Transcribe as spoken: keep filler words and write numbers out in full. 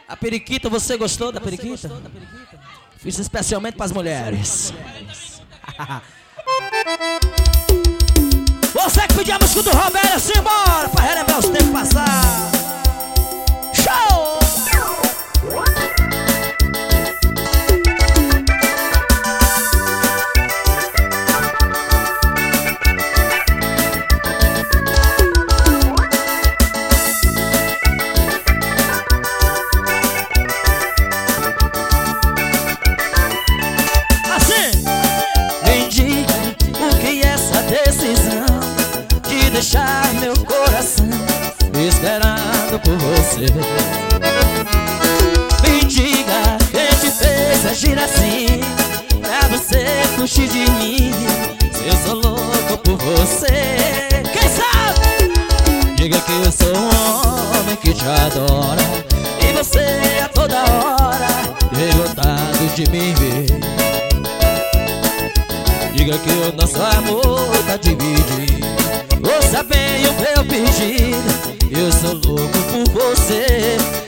A periquita, você gostou da periquita? Fiz especialmente para as mulheres. Você que pediu a música do Roberto, simbora pra relembrar os tempos passados. Show! Deixar meu coração esperando por você. Me diga quem te fez agir assim, pra você fugir de mim, se eu sou louco por você. Quem sabe? Diga que eu sou um homem que te adora, e você a toda hora tem vontade de me ver. Diga que o nosso amor tá dividido. Ouça bem o meu pedido, eu sou louco por você.